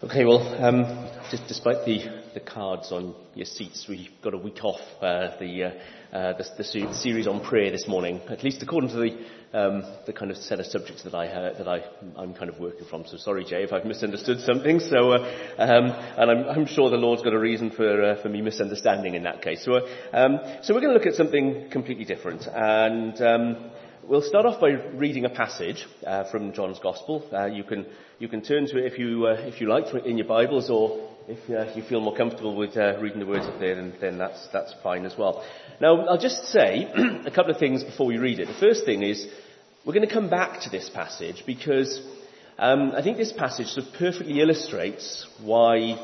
Okay, well, just despite the cards on your seats, we've got a week off the series on prayer this morning, at least according to the kind of set of subjects that I'm kind of working from. So sorry, Jay, if I've misunderstood something. So, and I'm sure the Lord's got a reason for me misunderstanding in that case. So we're going to look at something completely different, and we'll start off by reading a passage from John's Gospel. You can turn to it if you like in your Bibles, or if you feel more comfortable with reading the words up there, then that's fine as well. Now, I'll just say a couple of things before we read it. The first thing is we're going to come back to this passage because I think this passage sort of perfectly illustrates why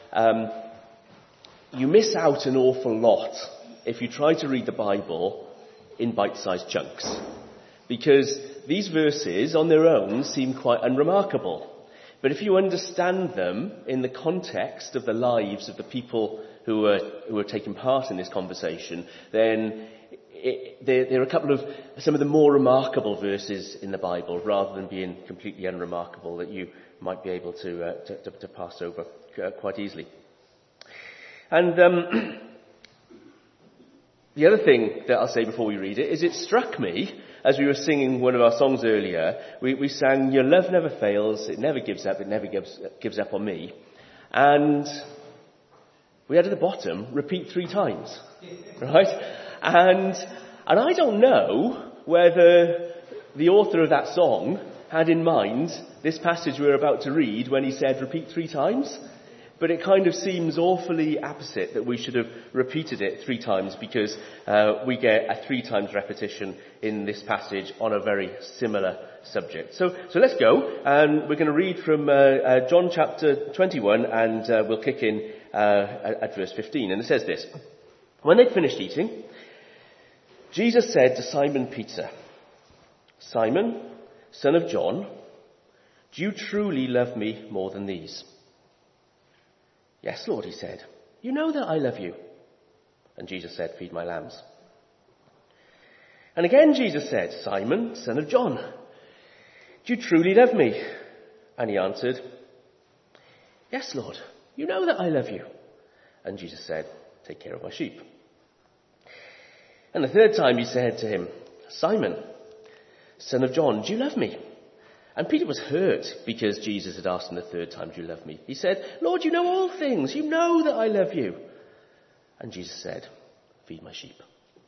you miss out an awful lot if you try to read the Bible in bite-sized chunks. Because these verses on their own seem quite unremarkable. But if you understand them in the context of the lives of the people who are taking part in this conversation, then there are some of the more remarkable verses in the Bible, rather than being completely unremarkable, that you might be able to pass over quite easily. And the other thing that I'll say before we read it is it struck me, as we were singing one of our songs earlier, we sang, "Your love never fails, it never gives up, it never gives up on me." And we had at the bottom, repeat 3 times, right? And I don't know whether the author of that song had in mind this passage we're about to read when he said repeat 3 times. But it kind of seems awfully apposite that we should have repeated it 3 times, because we get a 3 times repetition in this passage on a very similar subject. So let's go, and we're going to read from John chapter 21, and we'll kick in at verse 15. And it says this: "When they'd finished eating, Jesus said to Simon Peter, 'Simon, son of John, do you truly love me more than these?' 'Yes, Lord,' he said. 'You know that I love you.' And Jesus said, 'Feed my lambs.' And again Jesus said, 'Simon, son of John, do you truly love me?' And he answered, 'Yes, Lord, you know that I love you.' And Jesus said, 'Take care of my sheep.' And the third time he said to him, 'Simon, son of John, do you love me?' And Peter was hurt because Jesus had asked him the third time, 'Do you love me?' He said, 'Lord, you know all things. You know that I love you.' And Jesus said, 'Feed my sheep.'"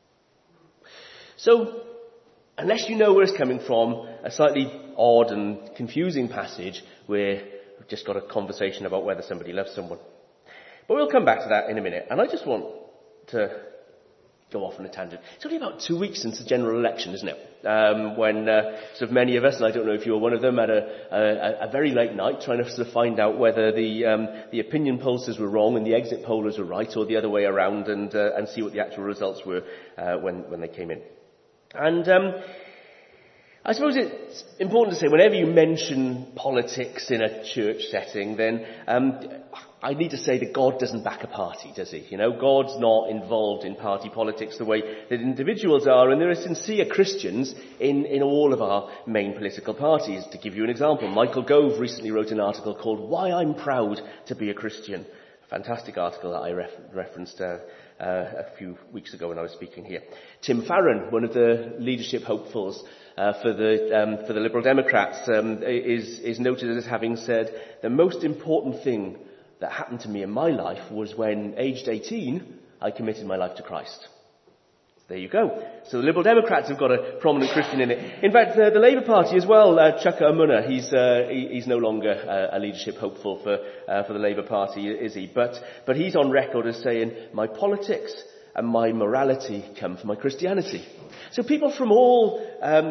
So, unless you know where it's coming from, a slightly odd and confusing passage where we've just got a conversation about whether somebody loves someone. But we'll come back to that in a minute. And I just want to go off on a tangent. It's only about 2 weeks since the general election, isn't it? When sort of many of us, and I don't know if you were one of them, had a very late night trying to sort of find out whether the opinion pollsters were wrong and the exit pollers were right, or the other way around, and see what the actual results were when they came in. And I suppose it's important to say, whenever you mention politics in a church setting, then I need to say that God doesn't back a party, does he? You know, God's not involved in party politics the way that individuals are, and there are sincere Christians in all of our main political parties. To give you an example, Michael Gove recently wrote an article called "Why I'm Proud to be a Christian." A fantastic article that I referenced a few weeks ago when I was speaking here. Tim Farron, one of the leadership hopefuls for the Liberal Democrats, is noted as having said, "The most important thing that happened to me in my life was when, aged 18, I committed my life to Christ." There you go. So the Liberal Democrats have got a prominent Christian in it. In fact, the Labour Party as well, Chuka Umunna, he's no longer a leadership hopeful for the Labour Party, is he? But he's on record as saying, "My politics and my morality come from my Christianity." So people from all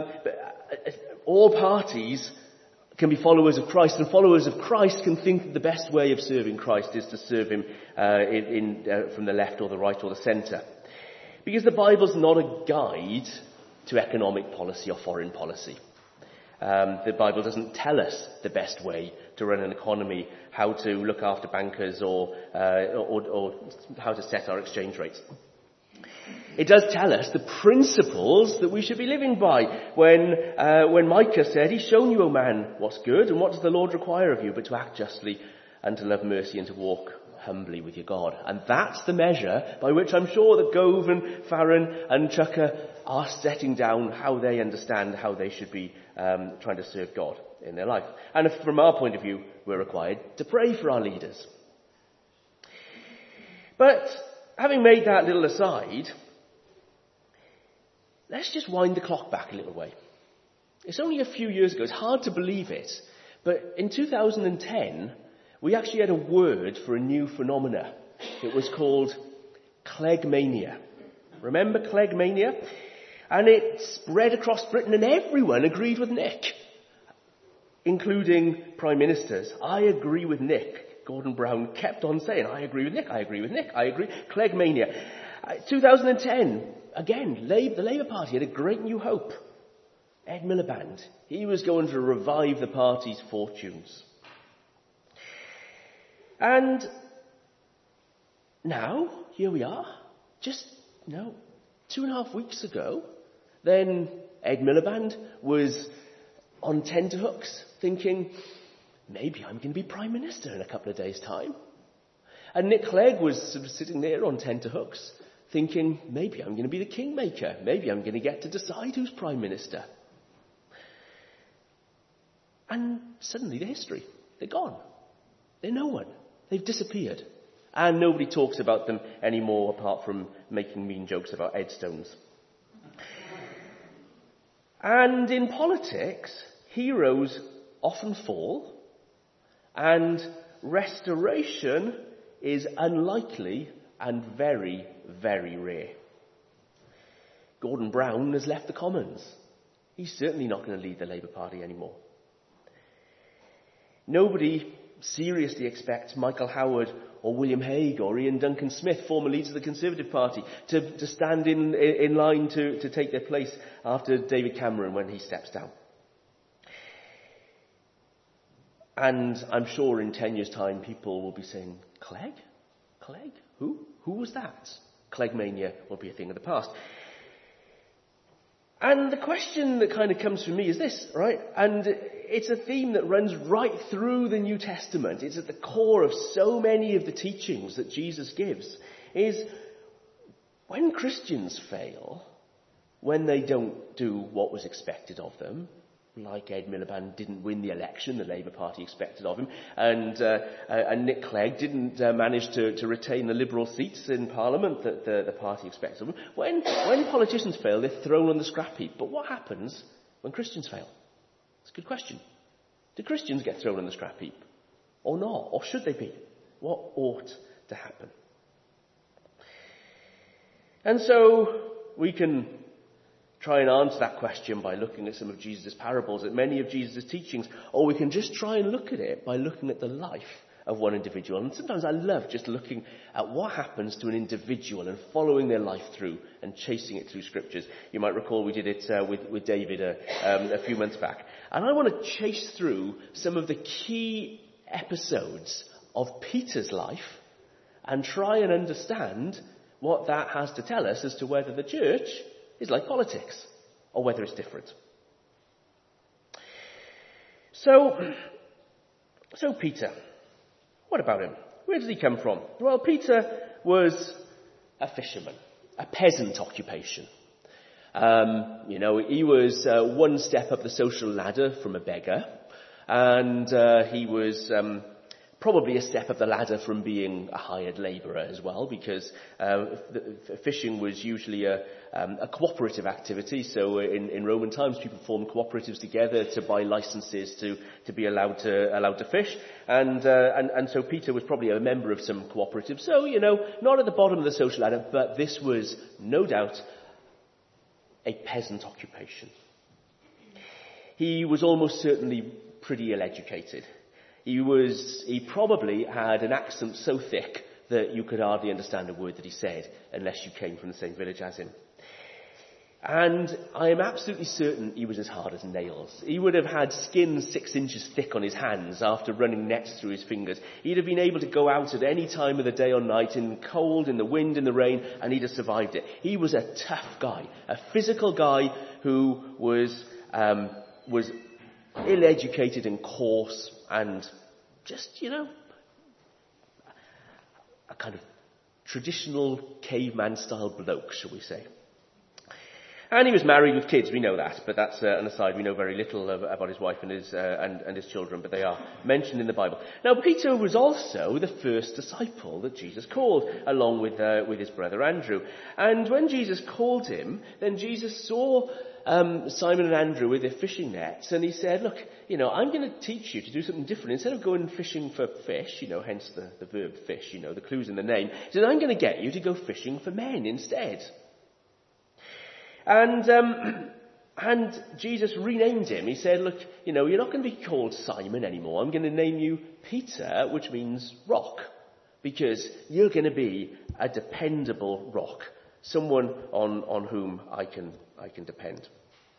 parties can be followers of Christ, and followers of Christ can think that the best way of serving Christ is to serve him from the left or the right or the centre. Because the Bible's not a guide to economic policy or foreign policy. The Bible doesn't tell us the best way to run an economy, how to look after bankers, or how to set our exchange rates. It does tell us the principles that we should be living by. When Micah said, "He's shown you, O man, what's good, and what does the Lord require of you, but to act justly and to love mercy and to walk humbly with your God. And that's the measure by which I'm sure that Gove and Farron and Chucker are setting down how they understand how they should be trying to serve God in their life. And if, from our point of view, we're required to pray for our leaders. But having made that little aside, let's just wind the clock back a little way. It's only a few years ago. It's hard to believe it. But in 2010, we actually had a word for a new phenomena. It was called Cleggmania. Remember Cleggmania? And it spread across Britain and everyone agreed with Nick, including prime ministers. I agree with Nick. Gordon Brown kept on saying, I agree with Nick, I agree with Nick, I agree. Cleggmania. 2010, again, the Labour Party had a great new hope. Ed Miliband. He was going to revive the party's fortunes. And now, here we are, just, 2.5 weeks ago, then Ed Miliband was on tenterhooks thinking, maybe I'm going to be Prime Minister in a couple of days' time. And Nick Clegg was sort of sitting there on tenterhooks thinking, maybe I'm going to be the kingmaker. Maybe I'm going to get to decide who's Prime Minister. And suddenly they're history. They're gone. They're no one. They've disappeared. And nobody talks about them anymore apart from making mean jokes about headstones. And in politics, heroes often fall, and restoration is unlikely and very, very rare. Gordon Brown has left the Commons. He's certainly not going to lead the Labour Party anymore. Nobody seriously expects Michael Howard or William Hague or Ian Duncan Smith, former leaders of the Conservative Party, to stand in line to take their place after David Cameron when he steps down. And I'm sure in 10 years' time people will be saying, Clegg? Clegg? Who? Who was that? Cleggmania will be a thing of the past. And the question that kind of comes from me is this, right? And it's a theme that runs right through the New Testament. It's at the core of so many of the teachings that Jesus gives, is when Christians fail, when they don't do what was expected of them, like Ed Miliband didn't win the election the Labour Party expected of him, and Nick Clegg didn't manage to retain the Liberal seats in Parliament that the party expects of him. When politicians fail, they're thrown on the scrap heap. But what happens when Christians fail? It's a good question. Do Christians get thrown on the scrap heap? Or not? Or should they be? What ought to happen? And so we can try and answer that question by looking at some of Jesus' parables, at many of Jesus' teachings, or we can just try and look at it by looking at the life of one individual. And sometimes I love just looking at what happens to an individual and following their life through and chasing it through scriptures. You might recall we did it with David a few months back. And I want to chase through some of the key episodes of Peter's life and try and understand what that has to tell us as to whether the church is like politics, or whether it's different. So Peter, what about him? Where did he come from? Well, Peter was a fisherman, a peasant occupation. He was one step up the social ladder from a beggar, and he was probably a step up the ladder from being a hired labourer as well, because fishing was usually a cooperative activity. So in Roman times, people formed cooperatives together to buy licenses to be allowed to fish. And so Peter was probably a member of some cooperative. So, not at the bottom of the social ladder, but this was no doubt a peasant occupation. He was almost certainly pretty ill-educated. He probably had an accent so thick that you could hardly understand a word that he said unless you came from the same village as him. And I am absolutely certain he was as hard as nails. He would have had skin 6 inches thick on his hands after running nets through his fingers. He'd have been able to go out at any time of the day or night, in the cold, in the wind, in the rain, and he'd have survived it. He was a tough guy, a physical guy who was ill-educated and coarse and just, a kind of traditional caveman-style bloke, shall we say. And he was married with kids, we know that, but that's an aside. We know very little about his wife and his children, but they are mentioned in the Bible. Now, Peter was also the first disciple that Jesus called, along with his brother Andrew. And when Jesus called him, then Jesus saw Simon and Andrew with their fishing nets, and he said, look, I'm going to teach you to do something different. Instead of going fishing for fish, hence the verb fish, the clue's in the name, he said, I'm going to get you to go fishing for men instead. And Jesus renamed him. He said, look, you're not going to be called Simon anymore. I'm going to name you Peter, which means rock, because you're going to be a dependable rock, someone on whom I can depend.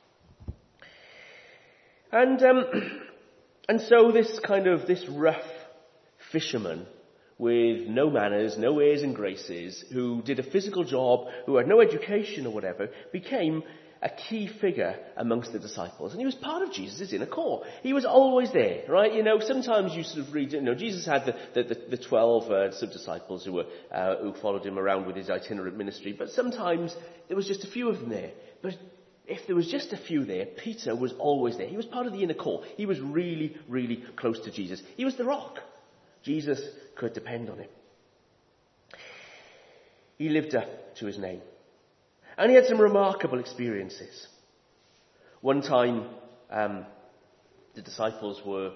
And so this rough fisherman with no manners, no airs and graces, who did a physical job, who had no education or whatever, became a key figure amongst the disciples. And he was part of Jesus' inner core. He was always there, right? Sometimes you sort of read, Jesus had the 12 sub-disciples who followed him around with his itinerant ministry, but sometimes there was just a few of them there. But if there was just a few there, Peter was always there. He was part of the inner core. He was really, really close to Jesus. He was the rock. Jesus could depend on him. He lived up to his name. And he had some remarkable experiences. One time, the disciples were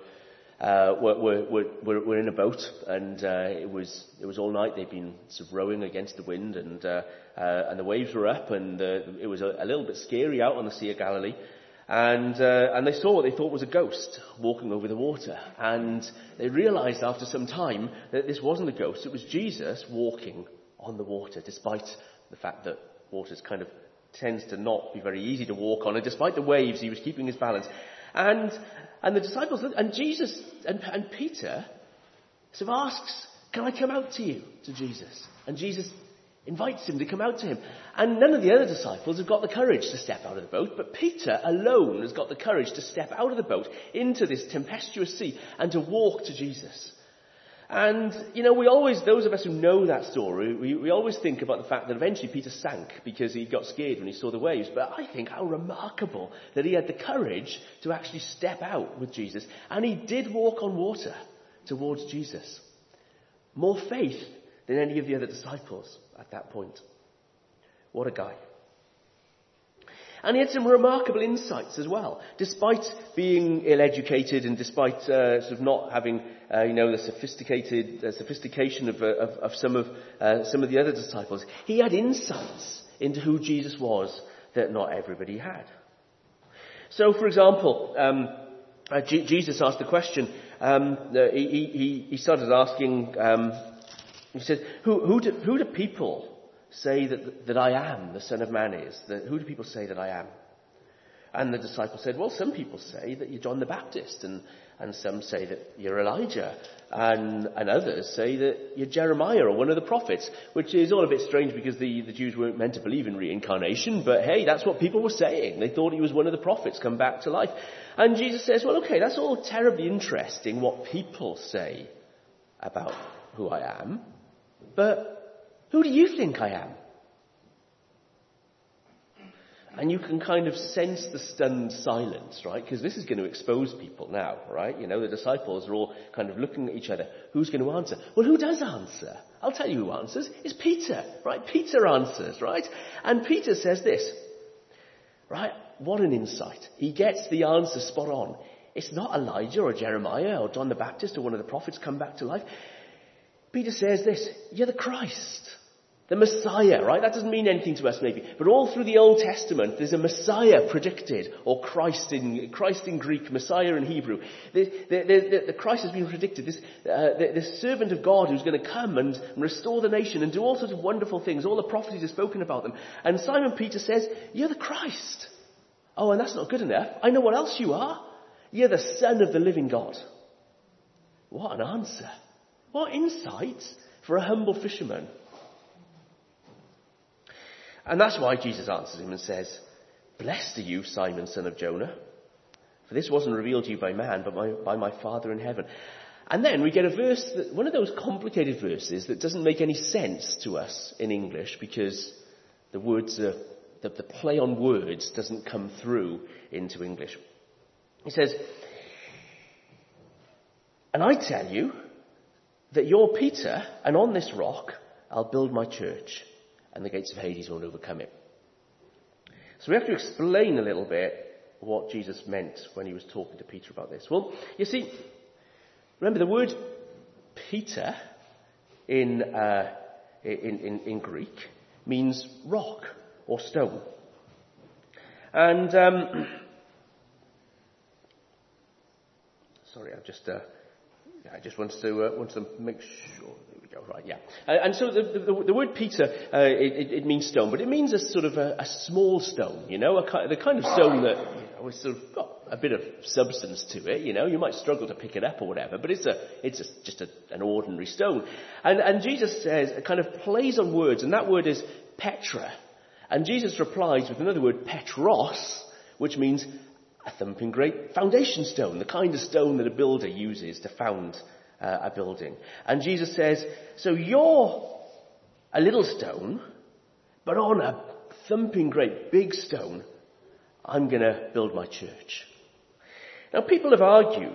in a boat, and it was all night. They'd been sort of rowing against the wind, and the waves were up, and it was a little bit scary out on the Sea of Galilee. And they saw what they thought was a ghost walking over the water. And they realized after some time that this wasn't a ghost, it was Jesus walking on the water, despite the fact that water kind of tends to not be very easy to walk on. And despite the waves, he was keeping his balance. And the disciples, and Jesus, and Peter sort of asks, can I come out to you, to Jesus? And Jesus invites him to come out to him. And none of the other disciples have got the courage to step out of the boat, but Peter alone has got the courage to step out of the boat into this tempestuous sea and to walk to Jesus. And, we always, those of us who know that story, we always think about the fact that eventually Peter sank because he got scared when he saw the waves. But I think how remarkable that he had the courage to actually step out with Jesus. And he did walk on water towards Jesus. More faith than any of the other disciples at that point. What a guy. And he had some remarkable insights as well. Despite being ill-educated and despite sort of not having, the sophistication of some of the other disciples, he had insights into who Jesus was that not everybody had. So, for example, Jesus asked the question. He started asking. He said, "Who do people say that I am, the Son of Man is? Who do people say that I am?" And the disciples said, well, some people say that you're John the Baptist, and some say that you're Elijah, and others say that you're Jeremiah or one of the prophets, which is all a bit strange because the Jews weren't meant to believe in reincarnation, but hey, that's what people were saying. They thought he was one of the prophets come back to life. And Jesus says, well, okay, that's all terribly interesting what people say about who I am, but who do you think I am? And you can kind of sense the stunned silence, right? Because this is going to expose people now, right? The disciples are all kind of looking at each other. Who's going to answer? Well, who does answer? I'll tell you who answers. It's Peter, right? Peter answers, right? And Peter says this, right? What an insight. He gets the answer spot on. It's not Elijah or Jeremiah or John the Baptist or one of the prophets come back to life. Peter says this, you're the Christ. The Messiah, right? That doesn't mean anything to us maybe. But all through the Old Testament, there's a Messiah predicted, or Christ in Greek, Messiah in Hebrew. The Christ has been predicted, this servant of God who's going to come and restore the nation and do all sorts of wonderful things. All the prophecies are spoken about them. And Simon Peter says, you're the Christ. Oh, and that's not good enough. I know what else you are. You're the Son of the living God. What an answer. What insight for a humble fisherman. And that's why Jesus answers him and says, blessed are you, Simon, son of Jonah, for this wasn't revealed to you by man, but by my Father in heaven. And then we get a verse, one of those complicated verses that doesn't make any sense to us in English because the words are, the play on words doesn't come through into English. He says, "And I tell you that you're Peter, and on this rock I'll build my church, and the gates of Hades won't overcome it." So we have to explain a little bit what Jesus meant when he was talking to Peter about this. Well, you see, remember the word Peter in Greek means rock or stone. And, sorry, I just want to make sure. There we go. Right, yeah. And so the word Peter, it means stone, but it means a sort of a small stone, the kind of stone that has sort of got a bit of substance to it. You might struggle to pick it up or whatever, but it's just an ordinary stone. And Jesus says, it kind of plays on words, and that word is Petra. And Jesus replies with another word, Petros, which means a thumping great foundation stone, the kind of stone that a builder uses to found a building. And Jesus says, so you're a little stone, but on a thumping great big stone, I'm going to build my church. Now, people have argued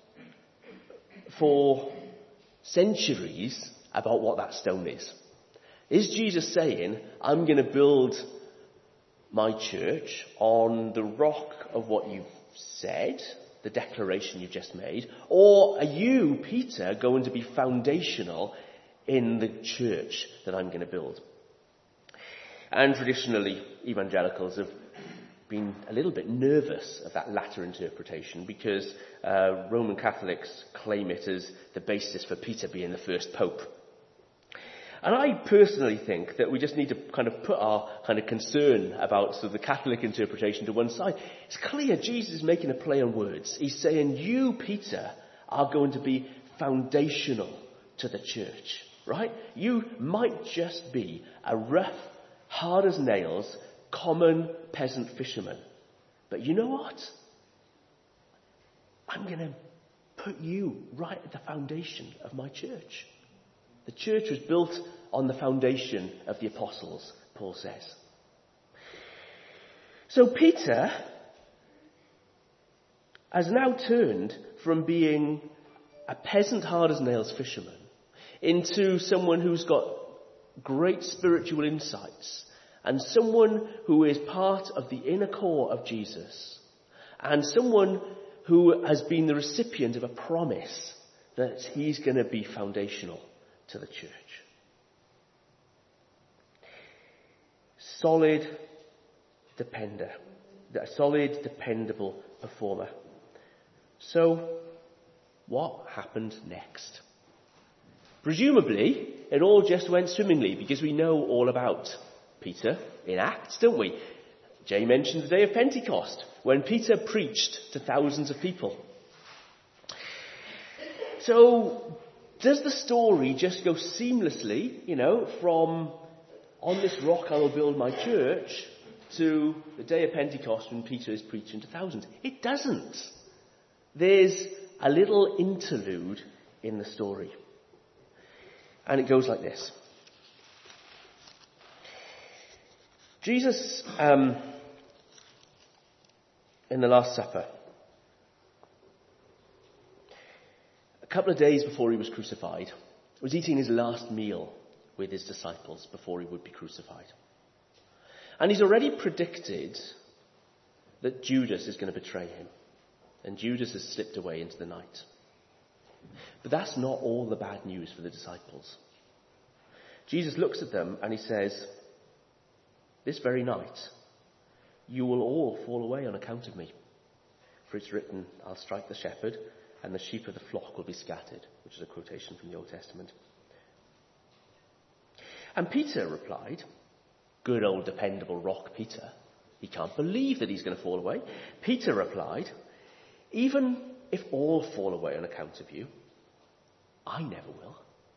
for centuries about what that stone is. Is Jesus saying, I'm going to build my church on the rock of what you've said, the declaration you've just made, or are you, Peter, going to be foundational in the church that I'm going to build? And traditionally, evangelicals have been a little bit nervous of that latter interpretation because Roman Catholics claim it as the basis for Peter being the first pope. And I personally think that we just need to kind of put our kind of concern about sort of the Catholic interpretation to one side. It's clear Jesus is making a play on words. He's saying, you, Peter, are going to be foundational to the church, right? You might just be a rough, hard as nails, common peasant fisherman. But you know what? I'm going to put you right at the foundation of my church. The church was built on the foundation of the apostles, Paul says. So Peter has now turned from being a peasant hard-as-nails fisherman into someone who's got great spiritual insights and someone who is part of the inner core of Jesus and someone who has been the recipient of a promise that he's going to be foundational to the church. Solid, dependable performer. So, what happened next? Presumably, it all just went swimmingly because we know all about Peter in Acts, don't we? Jay mentioned the day of Pentecost, when Peter preached to thousands of people. So, does the story just go seamlessly, from on this rock I will build my church to the day of Pentecost when Peter is preaching to thousands? It doesn't. There's a little interlude in the story. And it goes like this. Jesus, in the Last Supper, a couple of days before he was crucified, was eating his last meal with his disciples before he would be crucified. And he's already predicted that Judas is going to betray him. And Judas has slipped away into the night. But that's not all the bad news for the disciples. Jesus looks at them and he says, this very night, you will all fall away on account of me. For it's written, I'll strike the shepherd and the sheep of the flock will be scattered, which is a quotation from the Old Testament. And Peter replied, good old dependable rock Peter. He can't believe that he's going to fall away. Peter replied, even if all fall away on account of you, I never will.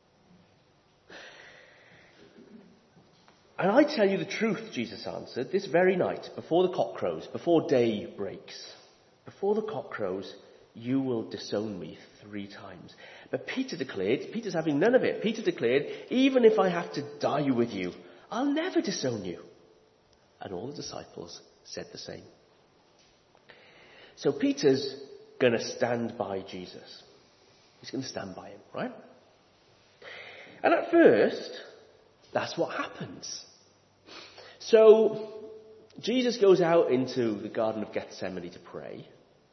And I tell you the truth, Jesus answered, this very night, before the cock crows, before day breaks, before the cock crows, you will disown me 3 times. But Peter's having none of it. Peter declared, even if I have to die with you, I'll never disown you. And all the disciples said the same. So Peter's going to stand by Jesus. He's going to stand by him, right? And at first, that's what happens. So Jesus goes out into the Garden of Gethsemane to pray.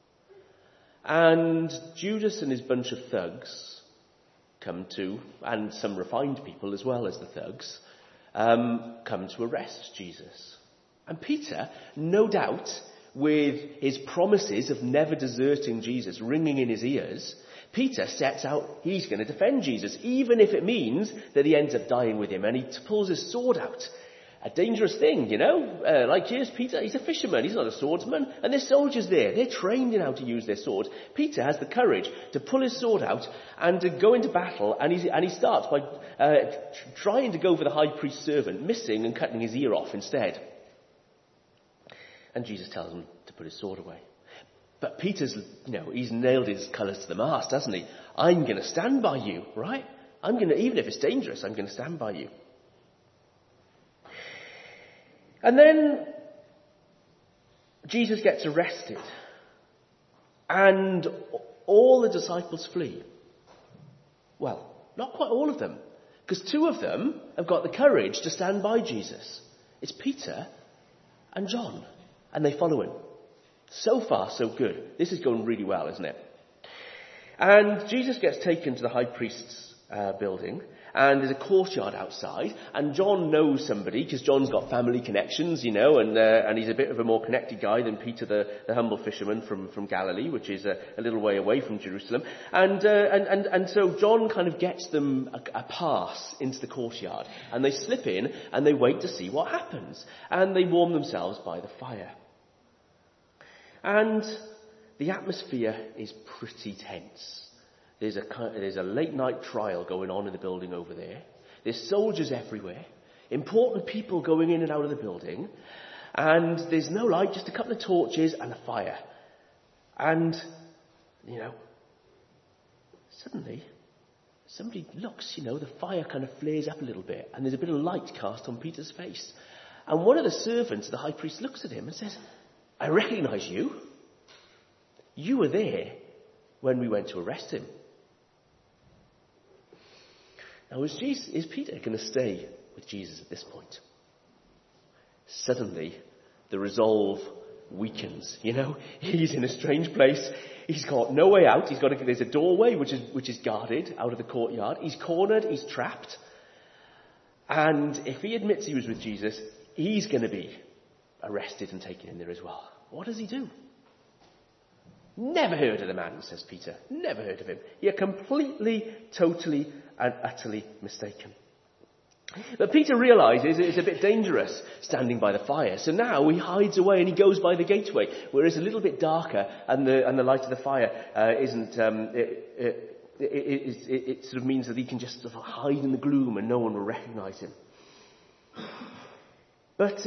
And Judas and his bunch of thugs come to, and some refined people as well as the thugs, come to arrest Jesus. And Peter, no doubt, with his promises of never deserting Jesus ringing in his ears, Peter sets out, he's going to defend Jesus, even if it means that he ends up dying with him. And he pulls his sword out. A dangerous thing, like here's Peter, he's a fisherman, he's not a swordsman. And there's soldiers there, they're trained in how to use their sword. Peter has the courage to pull his sword out and to go into battle. And he starts by trying to go for the high priest's servant, missing and cutting his ear off instead. And Jesus tells him to put his sword away. But Peter's, he's nailed his colours to the mast, hasn't he? I'm going to stand by you, right? Even if it's dangerous, I'm going to stand by you. And then Jesus gets arrested. And all the disciples flee. Well, not quite all of them. Because 2 of them have got the courage to stand by Jesus. It's Peter and John. And they follow him. So far, so good. This is going really well, isn't it? And Jesus gets taken to the high priest's building. And there's a courtyard outside. And John knows somebody, because John's got family connections, and he's a bit of a more connected guy than Peter, the humble fisherman from Galilee, which is a little way away from Jerusalem. And so John kind of gets them a pass into the courtyard. And they slip in and they wait to see what happens. And they warm themselves by the fire. And the atmosphere is pretty tense. There's a late night trial going on in the building over there. There's soldiers everywhere. Important people going in and out of the building. And there's no light, just a couple of torches and a fire. And, suddenly somebody looks, the fire kind of flares up a little bit. And there's a bit of light cast on Peter's face. And one of the servants of the high priest looks at him and says, I recognise you. You were there when we went to arrest him. Now, is Peter going to stay with Jesus at this point? Suddenly, the resolve weakens. He's in a strange place. He's got no way out. There's a doorway which is guarded out of the courtyard. He's cornered. He's trapped. And if he admits he was with Jesus, he's going to be arrested and taken in there as well. What does he do? Never heard of the man, says Peter. Never heard of him. You're completely, totally, and utterly mistaken. But Peter realises it's a bit dangerous standing by the fire. So now he hides away and he goes by the gateway, where it's a little bit darker and the light of the fire isn't. It sort of means that he can just sort of hide in the gloom and no one will recognise him. But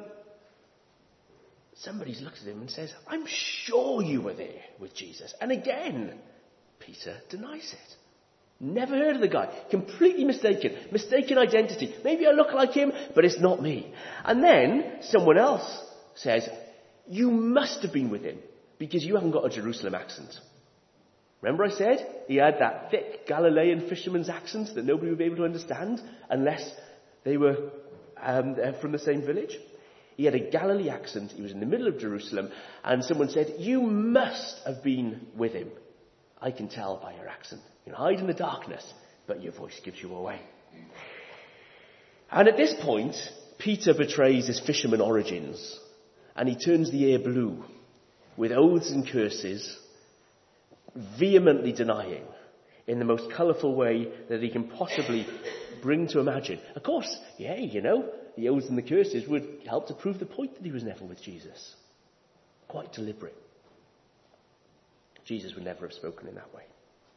somebody looks at him and says, I'm sure you were there with Jesus. And again, Peter denies it. Never heard of the guy. Completely mistaken. Mistaken identity. Maybe I look like him, but it's not me. And then someone else says, you must have been with him because you haven't got a Jerusalem accent. Remember I said he had that thick Galilean fisherman's accent that nobody would be able to understand unless they were from the same village? He had a Galilee accent. He was in the middle of Jerusalem. And someone said, you must have been with him. I can tell by your accent. You hide in the darkness, but your voice gives you away. And at this point, Peter betrays his fisherman origins. And he turns the air blue with oaths and curses, vehemently denying in the most colourful way that he can possibly bring to imagine. Of course, the oaths and the curses would help to prove the point that he was never with Jesus. Quite deliberate. Jesus would never have spoken in that way.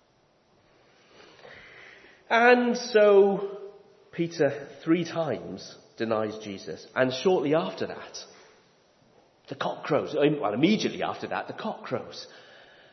And so Peter 3 times denies Jesus. And shortly after that, the cock crows. Well, immediately after that, the cock crows.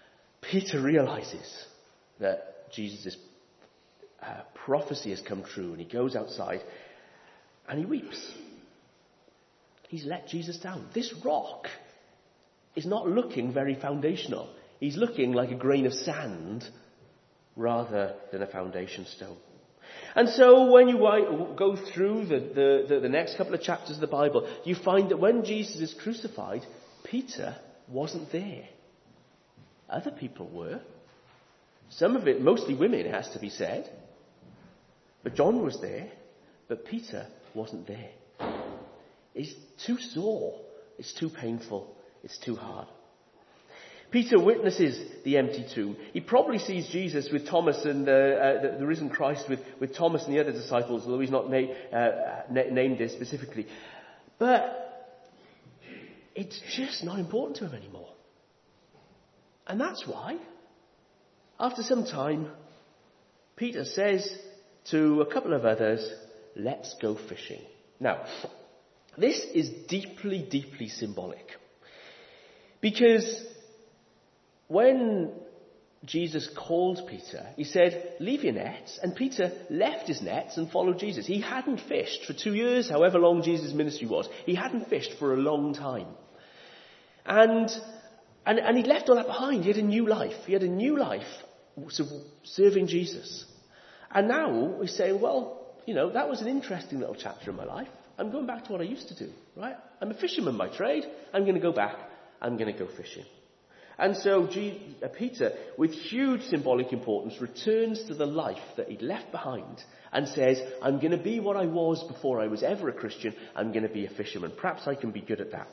Peter realizes that Jesus' prophecy has come true, and he goes outside and he weeps. He's let Jesus down. This rock is not looking very foundational. He's looking like a grain of sand rather than a foundation stone. And so when you go through the next couple of chapters of the Bible, you find that when Jesus is crucified, Peter wasn't there. Other people were. Some of it, mostly women, it has to be said. But John was there, but Peter wasn't there. It's too sore. It's too painful. It's too hard. Peter witnesses the empty tomb. He probably sees Jesus with Thomas and the risen Christ with Thomas and the other disciples, although he's not named this specifically. But it's just not important to him anymore. And that's why, after some time, Peter says to a couple of others, let's go fishing. Now, this is deeply, deeply symbolic. Because when Jesus called Peter, he said, leave your nets. And Peter left his nets and followed Jesus. He hadn't fished for 2 years, however long Jesus' ministry was. He hadn't fished for a long time. And he'd left all that behind. He had a new life. He had a new life serving Jesus. And now he's saying, well, that was an interesting little chapter in my life. I'm going back to what I used to do, right? I'm a fisherman by trade. I'm going to go back. I'm going to go fishing. And so Peter, with huge symbolic importance, returns to the life that he'd left behind and says, I'm going to be what I was before I was ever a Christian. I'm going to be a fisherman. Perhaps I can be good at that.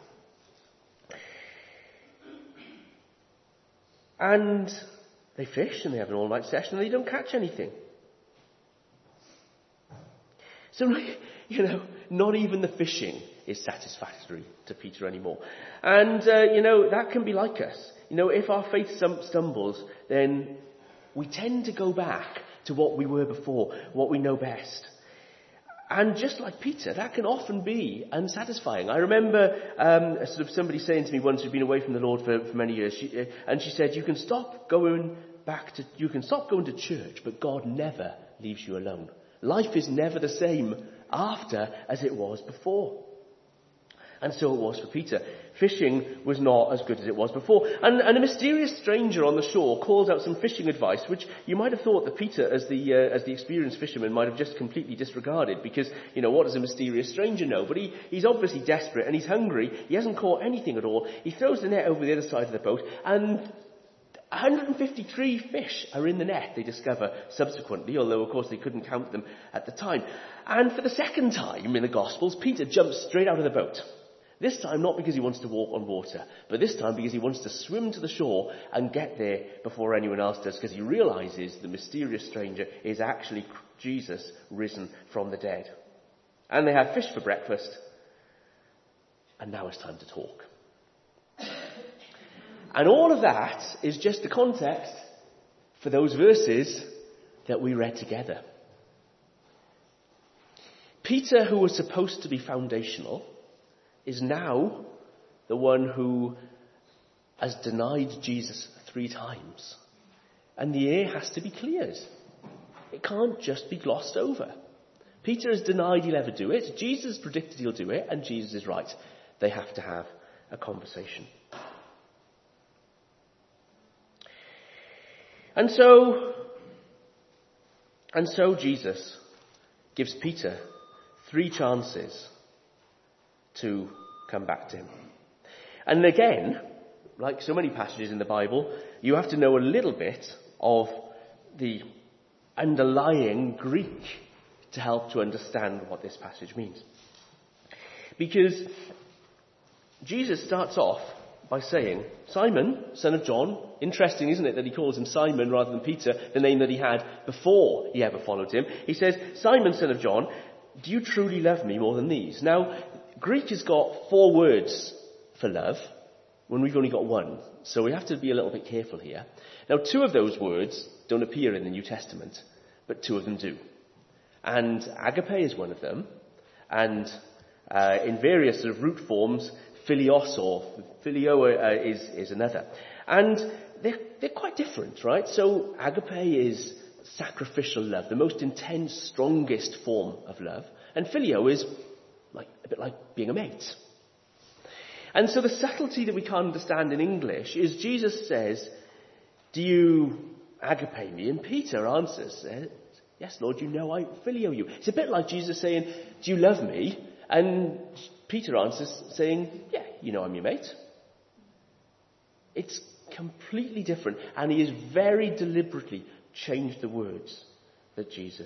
And they fish and they have an all-night session and they don't catch anything. So, not even the fishing is satisfactory to Peter anymore. And, that can be like us. If our faith stumbles, then we tend to go back to what we were before, what we know best. And just like Peter, that can often be unsatisfying. I remember somebody saying to me once who'd been away from the Lord for many years, she said, you can stop going to church, but God never leaves you alone. Life is never the same after as it was before. And so it was for Peter. Fishing was not as good as it was before. And a mysterious stranger on the shore calls out some fishing advice, which you might have thought that Peter, as the experienced fisherman, might have just completely disregarded, because, what does a mysterious stranger know? But he's obviously desperate and he's hungry. He hasn't caught anything at all. He throws the net over the other side of the boat, and 153 fish are in the net, they discover subsequently, although of course they couldn't count them at the time. And for the second time in the Gospels, Peter jumps straight out of the boat. This time not because he wants to walk on water, but this time because he wants to swim to the shore and get there before anyone else does, because he realizes the mysterious stranger is actually Jesus risen from the dead. And they have fish for breakfast, and now it's time to talk. And all of that is just the context for those verses that we read together. Peter, who was supposed to be foundational, is now the one who has denied Jesus 3 times. And the air has to be cleared. It can't just be glossed over. Peter has denied he'll ever do it. Jesus predicted he'll do it, and Jesus is right. They have to have a conversation. And so Jesus gives Peter 3 chances to come back to him. And again, like so many passages in the Bible, you have to know a little bit of the underlying Greek to help to understand what this passage means. Because Jesus starts off by saying, Simon, son of John. Interesting, isn't it, that he calls him Simon rather than Peter, the name that he had before he ever followed him. He says, Simon, son of John, do you truly love me more than these? Now, Greek has got 4 words for love, when we've only got 1. So we have to be a little bit careful here. Now, 2 of those words don't appear in the New Testament, but 2 of them do. And agape is one of them. And in various sort of root forms, Philios or Phileo is another. And they're quite different, right? So agape is sacrificial love, the most intense, strongest form of love. And Phileo is a bit like being a mate. And so the subtlety that we can't understand in English is Jesus says, do you agape me? And Peter answers, yes, Lord, you know I phileo you. It's a bit like Jesus saying, do you love me? And Peter answers saying, yeah, you know I'm your mate. It's completely different. And he has very deliberately changed the words that Jesus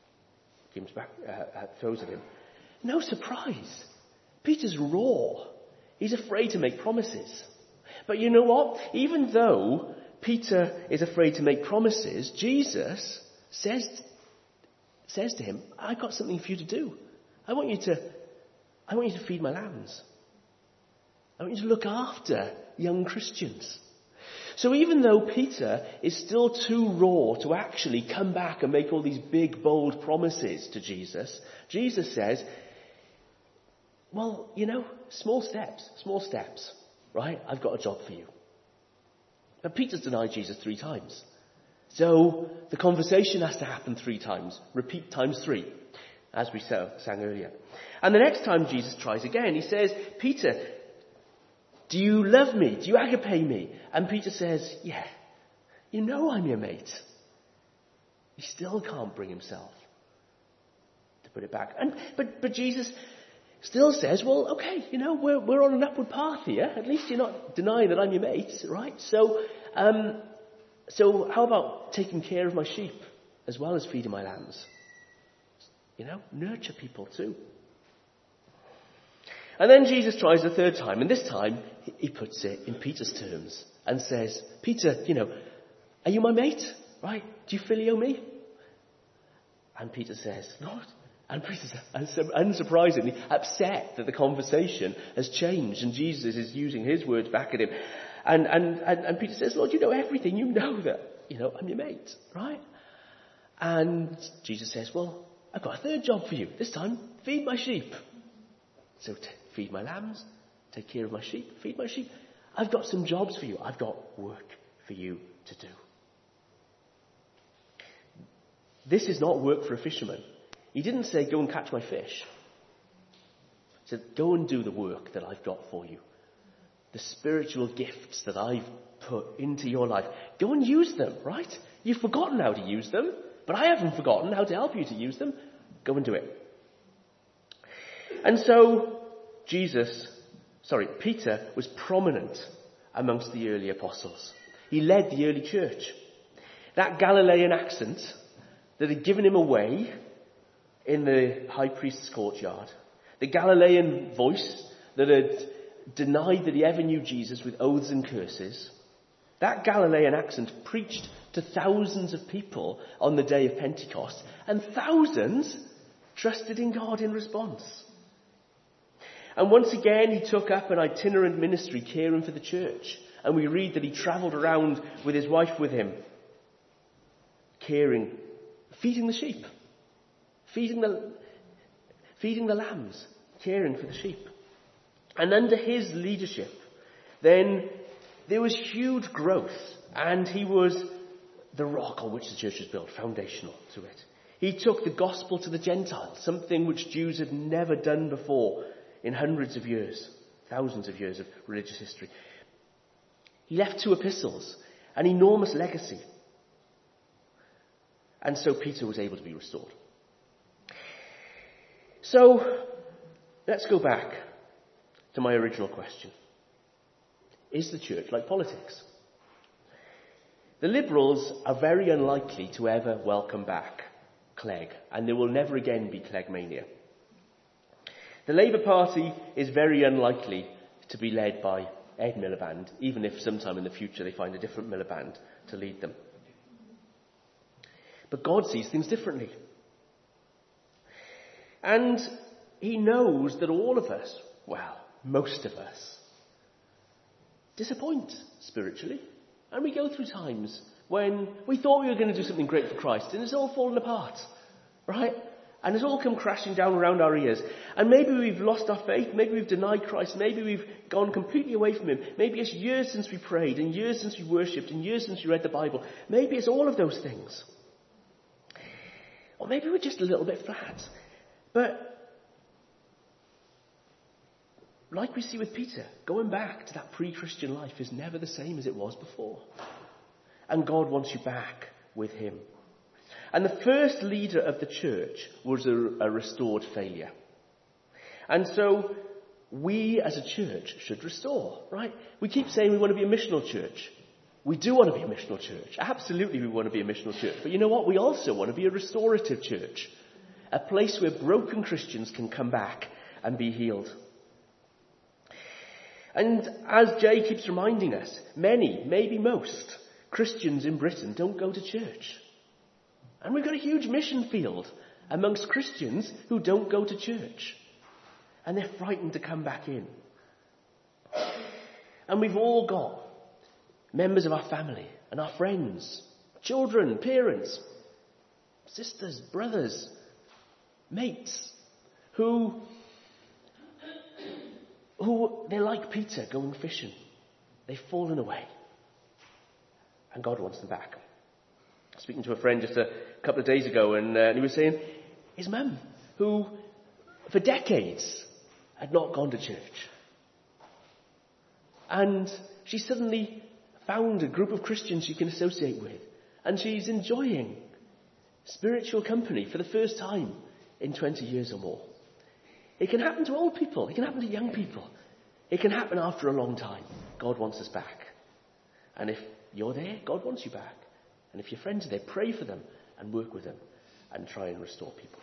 throws at him. No surprise. Peter's raw. He's afraid to make promises. But you know what? Even though Peter is afraid to make promises, Jesus says to him, I've got something for you to do. I want you to feed my lambs. I want you to look after young Christians. So even though Peter is still too raw to actually come back and make all these big, bold promises to Jesus, Jesus says, well, small steps, right? I've got a job for you. But Peter's denied Jesus 3 times. So the conversation has to happen 3 times. Repeat times 3, as we sang earlier. And the next time Jesus tries again, he says, Peter, do you love me? Do you agape me? And Peter says, yeah, you know I'm your mate. He still can't bring himself to put it back. But Jesus still says, well, okay, we're on an upward path here. At least you're not denying that I'm your mate, right? So how about taking care of my sheep as well as feeding my lambs? Nurture people too. And then Jesus tries the 3rd time, and this time he puts it in Peter's terms and says, Peter, are you my mate? Right? Do you phileo me? And Peter says, Lord. And Peter's unsurprisingly upset that the conversation has changed and Jesus is using his words back at him. And Peter says, Lord, you know everything. You know that, I'm your mate, right? And Jesus says, well, I've got a 3rd job for you. This time, feed my sheep. So feed my lambs, take care of my sheep, feed my sheep. I've got some jobs for you. I've got work for you to do. This is not work for a fisherman. He didn't say, go and catch my fish. He said, go and do the work that I've got for you. The spiritual gifts that I've put into your life. Go and use them, right? You've forgotten how to use them, but I haven't forgotten how to help you to use them. Go and do it. And so Peter was prominent amongst the early apostles. He led the early church. That Galilean accent that had given him away in the high priest's courtyard, the Galilean voice that had denied that he ever knew Jesus with oaths and curses, that Galilean accent preached to thousands of people on the day of Pentecost, and thousands trusted in God in response. And once again he took up an itinerant ministry caring for the church, and we read that he travelled around with his wife with him, caring, feeding the sheep, feeding the lambs, caring for the sheep. And under his leadership, then there was huge growth, and he was the rock on which the church was built, foundational to it. He took the gospel to the Gentiles, something which Jews had never done before in hundreds of years, thousands of years of religious history. He left 2 epistles, an enormous legacy. And so Peter was able to be restored. So, let's go back to my original question. Is the church like politics? The Liberals are very unlikely to ever welcome back Clegg, and there will never again be Cleggmania. The Labour Party is very unlikely to be led by Ed Miliband, even if sometime in the future they find a different Miliband to lead them. But God sees things differently. And he knows that all of us, well, most of us, disappoint spiritually. And we go through times when we thought we were going to do something great for Christ and it's all fallen apart, right? And it's all come crashing down around our ears. And maybe we've lost our faith. Maybe we've denied Christ. Maybe we've gone completely away from him. Maybe it's years since we prayed, and years since we worshipped, and years since we read the Bible. Maybe it's all of those things. Or maybe we're just a little bit flat. But like we see with Peter, going back to that pre-Christian life is never the same as it was before. And God wants you back with him. And the first leader of the church was a restored failure. And so we as a church should restore, right? We keep saying we want to be a missional church. We do want to be a missional church. Absolutely we want to be a missional church. But you know what? We also want to be a restorative church. A place where broken Christians can come back and be healed. And as Jay keeps reminding us, many, maybe most, Christians in Britain don't go to church. And we've got a huge mission field amongst Christians who don't go to church. And they're frightened to come back in. And we've all got members of our family and our friends, children, parents, sisters, brothers, mates, who they're like Peter going fishing. They've fallen away. And God wants them back. Speaking to a friend just a couple of days ago, and he was saying his mum, who for decades had not gone to church. And she suddenly found a group of Christians she can associate with. And she's enjoying spiritual company for the first time in 20 years or more. It can happen to old people. It can happen to young people. It can happen after a long time. God wants us back. And if you're there, God wants you back. And if your friends are there, pray for them and work with them and try and restore people.